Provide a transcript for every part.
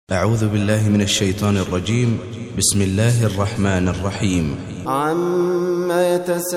أعوذ بالله من الشيطان الرجيم. بسم الله الرحمن الرحيم. عما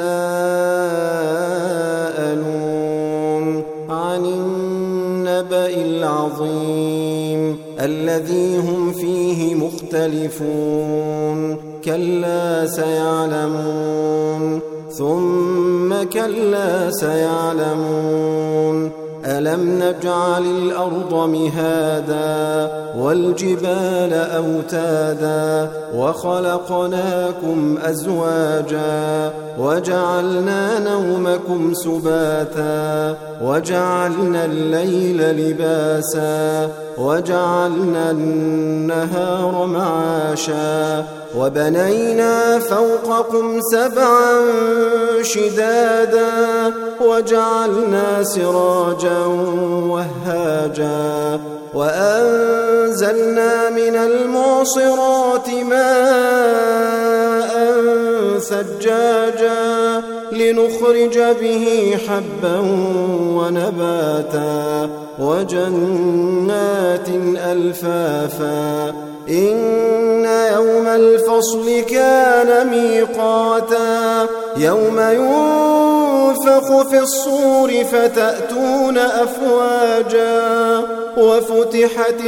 يتساءلون عن النبأ العظيم الذي هم فيه مختلفون كلا سيعلمون ثم كلا سيعلمون ألم نجعل الأرض مهادا والجبال أوتادا وخلقناكم أزواجا وجعلنا نومكم سباتا وجعلنا الليل لباسا وجعلنا النهار معاشا وبنينا فوقكم سبعا شدادا وجعلنا سراجا وهاجا وأنزلنا من المعصرات ماء ثجاجا لنخرج به حبا ونباتا وجنات ألفافا إن يوم الفصل كان ميقاتا يوم ينفخ في الصور فتأتون أفواجا وفتحت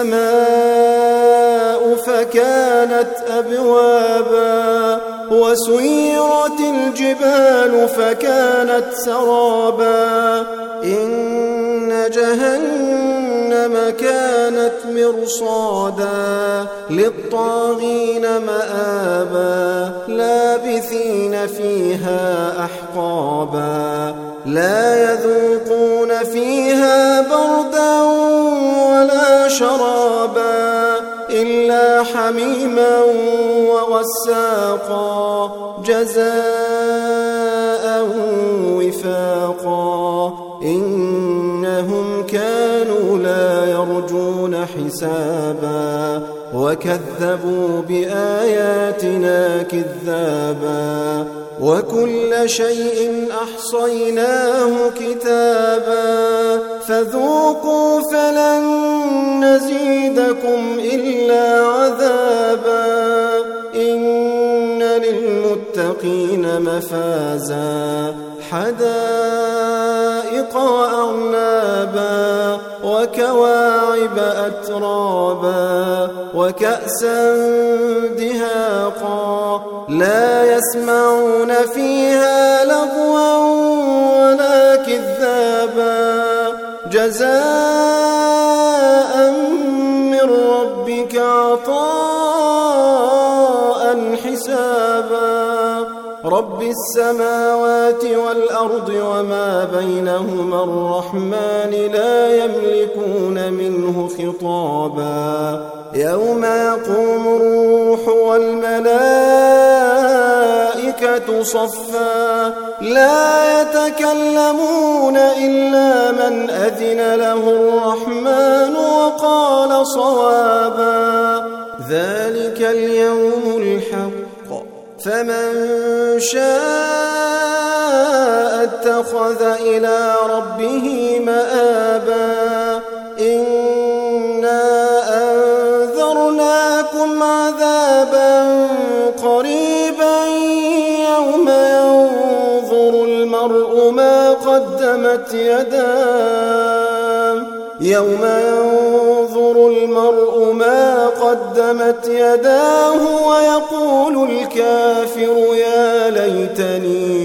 السماء فكانت أبوابا وسيرت الجبال فكانت سرابا إن جهنم كانت مرصادا للطاغين مآبا لابثين فيها أحقابا لا يذوقون فيها بردا ولا شرابا إلا حميما وغساقا جزاء وفاقا إنهم كانوا لا يرجون حسابا وكذبوا بآياتنا كذابا وكل شيء أحصيناه كتابا فذوقوا فلن نزيدكم إلا عذابا إن للمتقين مفازا حدائق وأعنابا وكواعب أترابا وكأسا دهاقا لا يسمعون فيها لغوا ولا كذابا جزاء من ربك عطاء حسابا رب السماوات والأرض وما بينهما الرحمن لا يملكون منه خطابا يوم يقوم الروح والملائكة صفا لا يتكلمون إلا من أذن له الرحمن وقال صوابا ذلك اليوم الحق فمن شاء اتخذ إلى ربه مآبا إنا أنذرناكم عذابا قريبا يوم ينظر المرء ما قدمت يداه ويقول الكافر يا ليتني